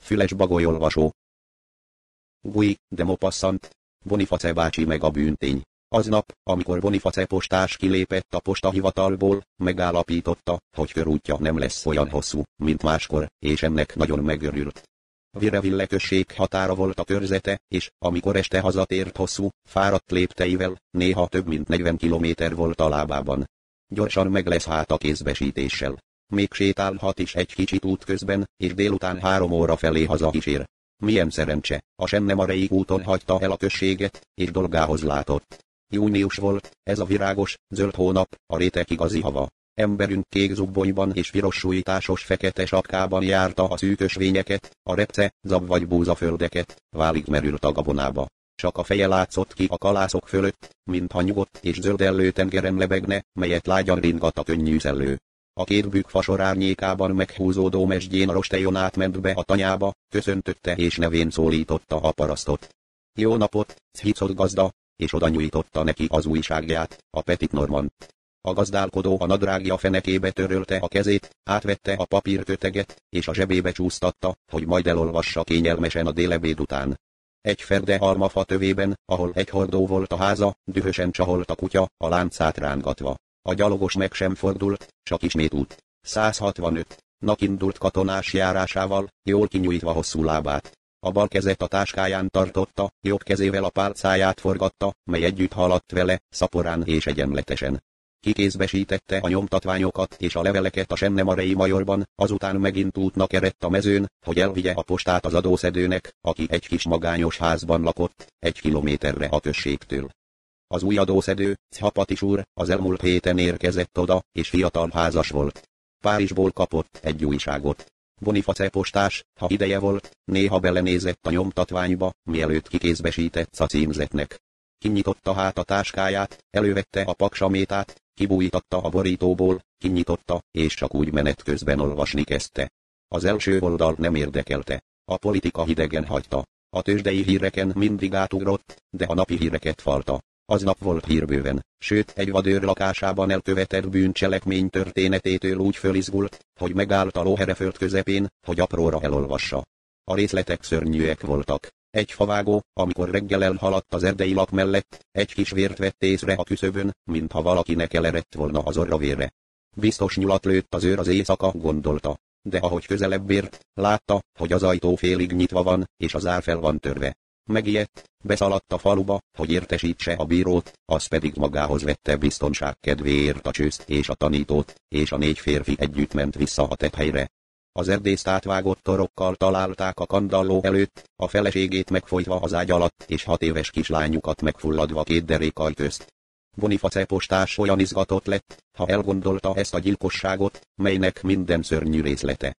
füles bagolyolvasó. Gui, de Maupassant, Boniface bácsi meg a bűntény. Aznap, amikor Boniface postás kilépett a postahivatalból, megállapította, hogy körútja nem lesz olyan hosszú, mint máskor, és ennek nagyon megörült. Vireville község határa volt a körzete, és amikor este hazatért hosszú, fáradt lépteivel, néha több mint 40 kilométer volt a lábában. Gyorsan meg lesz hát a kézbesítéssel. Még sétálhat is egy kicsit útközben, és délután 3 óra felé haza is ér. Milyen szerencse, a Senne-Marei úton hagyta el a községet, és dolgához látott. Június volt, ez a virágos, zöld hónap, a rétek igazi hava. Emberünk kék zubbonyban és piros sújtásos fekete sapkában járta a szűkösvényeket, a repce, zab vagy búzaföldeket, válig merült a gabonába. Csak a feje látszott ki a kalászok fölött, mintha nyugodt és zöldellő tengeren lebegne, melyet lágyan ringat a könnyű szellő. A két bükk fasor árnyékában meghúzódó mesdjén a rostejon átment be a tanyába, köszöntötte és nevén szólította a parasztot. Jó napot, Chichot gazda, és oda nyújtotta neki az újságját, a Petit Normant. A gazdálkodó a nadrágja fenekébe törölte a kezét, átvette a papírköteget, és a zsebébe csúsztatta, hogy majd elolvassa kényelmesen a délebéd után. Egy ferde almafa tövében, ahol egy hordó volt a háza, dühösen csaholt a kutya, a láncát rángatva. A gyalogos meg sem fordult, csak ismét út. 165. Nak indult katonás járásával, jól kinyújtva hosszú lábát. A bal kezet a táskáján tartotta, jobb kezével a pálcáját forgatta, mely együtt haladt vele, szaporán és egyenletesen. Kikézbesítette a nyomtatványokat és a leveleket a Senne-Marei majorban, azután megint útnak eredt a mezőn, hogy elvigye a postát az adószedőnek, aki egy kis magányos házban lakott, 1 kilométerre a községtől. Az új adószedő, Chapatis úr, az elmúlt héten érkezett oda, és fiatal házas volt. Párizsból kapott egy újságot. Boniface postás, ha ideje volt, néha belenézett a nyomtatványba, mielőtt kikézbesített a címzetnek. Kinyitotta hát a táskáját, elővette a paksamétát, kibújtatta a borítóból, kinyitotta, és csak úgy menet közben olvasni kezdte. Az első oldal nem érdekelte. A politika hidegen hagyta. A tőzsdei híreken mindig átugrott, de a napi híreket falta. Aznap volt hírbőven, sőt egy vadőr lakásában elkövetett bűncselekmény történetétől úgy fölizgult, hogy megállt a lóhereföld közepén, hogy apróra elolvassa. A részletek szörnyűek voltak. Egy favágó, amikor reggel elhaladt az erdei lap mellett, egy kis vért vett észre a küszöbön, mintha valakinek elerett volna az orra vére. Biztos nyulat lőtt az őr az éjszaka, gondolta. De ahogy közelebb ért, látta, hogy az ajtó félig nyitva van, és az zár fel van törve. Megijedt, beszaladt a faluba, hogy értesítse a bírót, az pedig magához vette biztonság kedvéért a csőzt és a tanítót, és a 4 férfi együtt ment vissza a tetthelyre. Az erdészt átvágott torokkal találták a kandalló előtt, a feleségét megfojtva az ágy alatt, és 6 éves kislányukat megfulladva 2 derékaj közt. Boniface postás olyan izgatott lett, ha elgondolta ezt a gyilkosságot, melynek minden szörnyű részlete.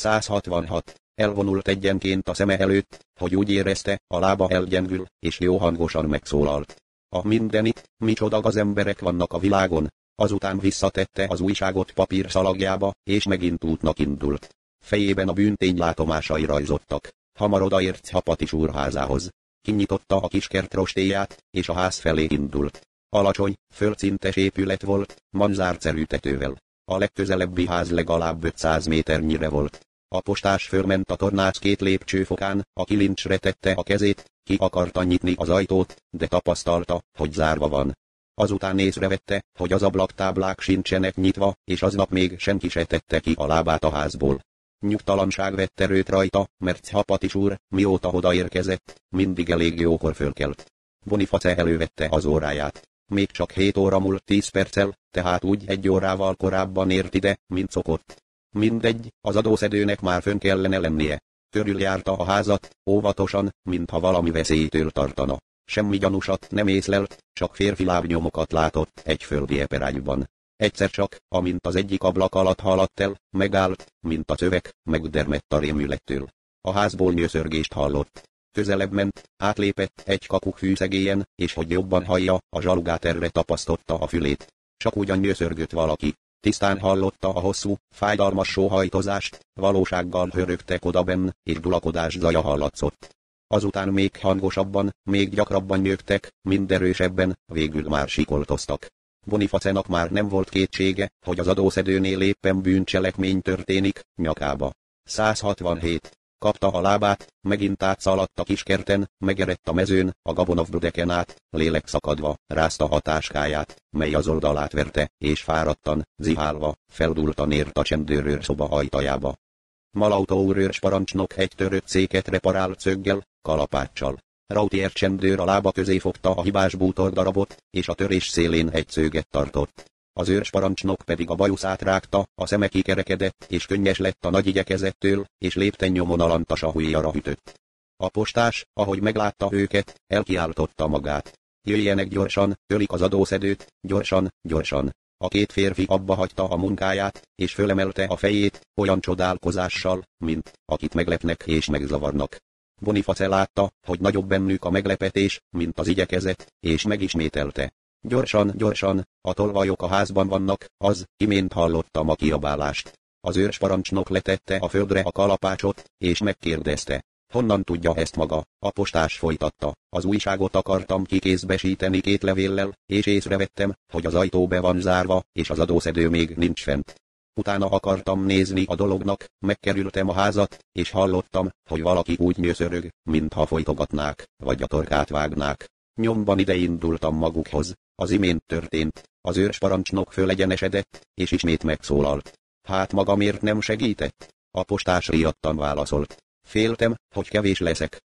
166. Elvonult egyenként a szeme előtt, hogy úgy érezte, a lába elgyengül, és jó hangosan megszólalt. A mindenit, micsoda az emberek vannak a világon. Azután visszatette az újságot papírszalagjába, és megint útnak indult. Fejében a bűntény látomásai rajzottak. Hamar odaért Chapatis úr házához. Kinyitotta a kis kert rostéját, és a ház felé indult. Alacsony, földszintes épület volt, manzárcerű tetővel. A legközelebbi ház legalább 500 méternyire volt. A postás fölment a tornác 2 lépcsőfokán, a kilincsre tette a kezét, ki akarta nyitni az ajtót, de tapasztalta, hogy zárva van. Azután észrevette, hogy az ablaktáblák sincsenek nyitva, és aznap még senki se tette ki a lábát a házból. Nyugtalanság vett erőt rajta, mert Chapatis úr, mióta odaérkezett, mindig elég jókor fölkelt. Boniface elővette az óráját. Még csak 7 óra múlt 10 perccel, tehát úgy 1 órával korábban ért ide, mint szokott. Mindegy, az adószedőnek már fönn kellene lennie. Körüljárta a házat, óvatosan, mintha valami veszélytől tartana. Semmi gyanúsat nem észlelt, csak férfi lábnyomokat látott egy földi eperágyban. Egyszer csak, amint az egyik ablak alatt haladt el, megállt, mint a szöveg, megdermedt a rémülettől. A házból nyöszörgést hallott. Közelebb ment, átlépett egy kakuk fűszegélyen, és hogy jobban hallja, a zsalugát erre tapasztotta a fülét. Csak ugyan nyöszörgött valaki. Tisztán hallotta a hosszú, fájdalmas sóhajtozást, valósággal hörögtek odabenn, és dulakodás zaja hallatszott. Azután még hangosabban, még gyakrabban nyögtek, mind erősebben, végül már sikoltoztak. Boniface-nak már nem volt kétsége, hogy az adószedőnél éppen bűncselekmény történik, nyakába. 167. kapta a lábát, megint átszaladt a kiskerten, megerett a mezőn, a gabonavbrodeken át, lélek szakadva, rázta a táskáját, mely az oldalát verte, és fáradtan, zihálva, feldúltan ért a csendőrőr szoba ajtajába. Malautó parancsnok egy törött széket reparált szöggel, kalapáccsal. Rautier csendőr a lába közé fogta a hibás bútordarabot, és a törés szélén egy szöget tartott. Az őrsparancsnok pedig a bajuszát rágta, a szeme kikerekedett, és könnyes lett a nagy igyekezettől, és lépten nyomon a lantasa ujjára ütött. A postás, ahogy meglátta őket, elkiáltotta magát. Jöjjenek gyorsan, ölik az adószedőt, gyorsan, gyorsan. A két férfi abba hagyta a munkáját, és fölemelte a fejét, olyan csodálkozással, mint akit meglepnek és megzavarnak. Boniface látta, hogy nagyobb bennük a meglepetés, mint az igyekezet, és megismételte. Gyorsan, gyorsan, a tolvajok a házban vannak, az imént hallottam a kiabálást. Az őrsparancsnok letette a földre a kalapácsot, és megkérdezte. Honnan tudja ezt maga? A postás folytatta. Az újságot akartam kikézbesíteni 2 levéllel, és észrevettem, hogy az ajtó be van zárva, és az adószedő még nincs fent. Utána akartam nézni a dolognak, megkerültem a házat, és hallottam, hogy valaki úgy nyöszörög, mintha folytogatnák, vagy a torkát vágnák. Nyomban ide indultam magukhoz. Az imént történt. Az őrsparancsnok fölegyenesedett, és ismét megszólalt. Hát maga miért nem segített? A postás riadtan válaszolt. Féltem, hogy kevés leszek.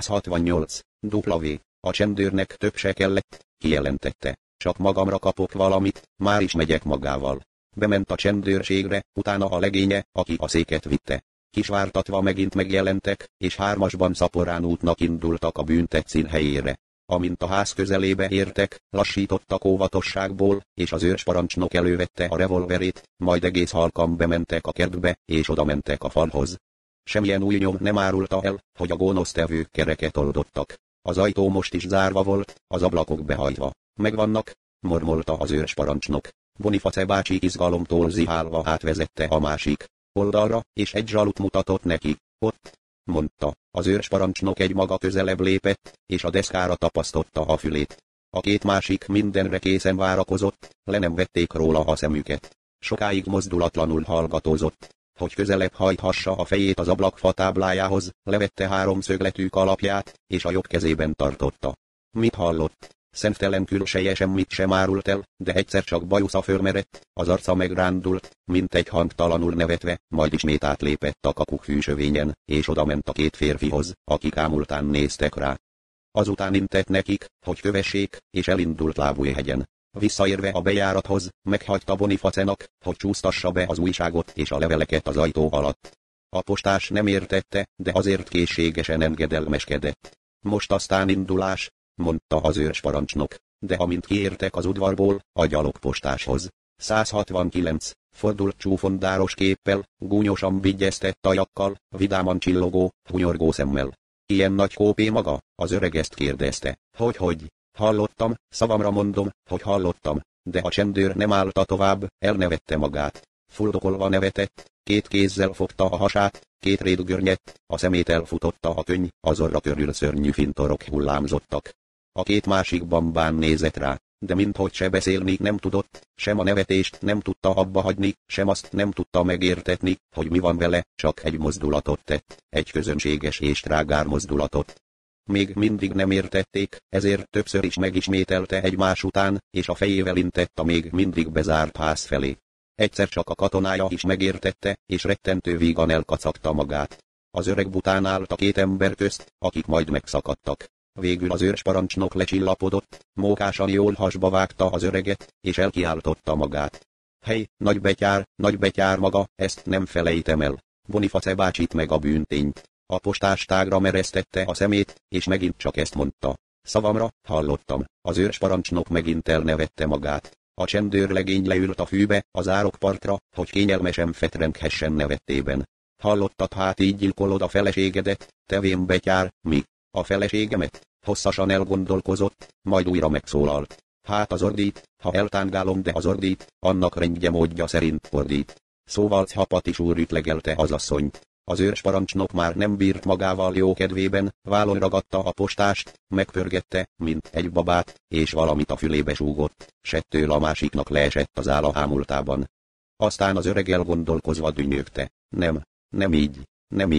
168. W. A csendőrnek több se kellett, kijelentette. Csak magamra kapok valamit, már is megyek magával. Bement a csendőrségre, utána a legénye, aki a széket vitte. Kisvártatva megint megjelentek, és 3-asban szaporán útnak indultak a bűntett színhelyére. Amint a ház közelébe értek, lassítottak óvatosságból, és az őrsparancsnok elővette a revolverét, majd egész halkan bementek a kertbe, és odamentek a falhoz. Semmilyen új nyom nem árulta el, hogy a gonosztevők kereket oldottak. Az ajtó most is zárva volt, az ablakok behajtva. Megvannak, mormolta az őrsparancsnok. Boniface bácsi izgalomtól zihálva átvezette a másik oldalra, és egy zsalut mutatott neki. Ott, mondta. Az őrsparancsnok egy maga közelebb lépett, és a deszkára tapasztotta a fülét. A 2 másik mindenre készen várakozott, le nem vették róla a szemüket. Sokáig mozdulatlanul hallgatózott, hogy közelebb hajthassa a fejét az ablak fatáblájához, levette 3 szögletű kalapját, és a jobb kezében tartotta. Mit hallott? Szemtelen külseje semmit sem árult el, de egyszer csak bajusza fölmerett, az arca megrándult, mint egy hangtalanul nevetve, majd ismét átlépett a kakuk fűsövényen, és odament a 2 férfihoz, akik ámultán néztek rá. Azután intett nekik, hogy kövessék, és elindult Lábújhegyen. Visszaérve a bejárathoz, meghagyta Bonifacénak, hogy csúsztassa be az újságot és a leveleket az ajtó alatt. A postás nem értette, de azért készségesen engedelmeskedett. Most aztán indulás, mondta az őrsparancsnok, de amint kiértek az udvarból, a gyalogpostáshoz. 169. Fordult csúfondáros képpel, gúnyosan vigyeztett ajakkal, vidáman csillogó, hunyorgó szemmel. Ilyen nagy kópé maga? Az öreg ezt kérdezte. Hogy? Hallottam, szavamra mondom, hogy hallottam, de a csendőr nem állta tovább, elnevette magát. Fuldokolva nevetett, 2 kézzel fogta a hasát, 2 réd görnyett, a szemét elfutotta a könny, az orra körül szörnyű fintorok hullámzottak. A 2 másik bambán nézett rá, de minthogy se beszélni nem tudott, sem a nevetést nem tudta abba hagyni, sem azt nem tudta megértetni, hogy mi van vele, csak egy mozdulatot tett, egy közönséges és trágár mozdulatot. Még mindig nem értették, ezért többször is megismételte egymás után, és a fejével intett a még mindig bezárt ház felé. Egyszer csak a katonája is megértette, és rettentő vígan elkacagta magát. Az öreg bután állt a 2 ember közt, akik majd megszakadtak. Végül az őrsparancsnok lecsillapodott, mókásan jól hasba vágta az öreget, és elkiáltotta magát. Hely, nagybetyár maga, ezt nem felejtem el. Boniface bácsit meg a bűntényt. A postás tágra meresztette a szemét, és megint csak ezt mondta. Szavamra, hallottam. Az őrsparancsnok megint elnevette magát. A csendőrlegény leült a fűbe, az árokpartra, hogy kényelmesen fetrenghessen nevettében. Hallottad, hát így gyilkolod a feleségedet, te vénbetyár, mi? A feleségemet? Hosszasan elgondolkozott, majd újra megszólalt. Hát az ordít, ha eltángálom, de az ordít, annak rendje módja szerint ordít. Szóval Hapatis úr ütlegelte az asszonyt. Az őrsparancsnok már nem bírt magával jó kedvében, vállon ragadta a postást, megpörgette, mint egy babát, és valamit a fülébe súgott, settől a másiknak leesett az álla ámultában. Aztán az öreg elgondolkozva dünnyögte. Nem így.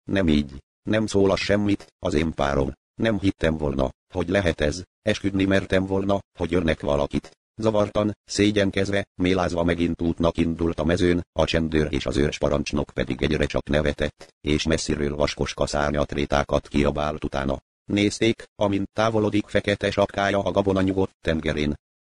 Nem így. Nem szólas semmit, az én párom. Nem hittem volna, hogy lehet ez, esküdni mertem volna, hogy örnek valakit. Zavartan, szégyenkezve, mélázva megint útnak indult a mezőn, a csendőr és az őrsparancsnok pedig egyre csak nevetett, és messziről vaskos kaszárnyat rétákat kiabált utána. Nézték, amint távolodik fekete sapkája a gabona nyugodt tengerén,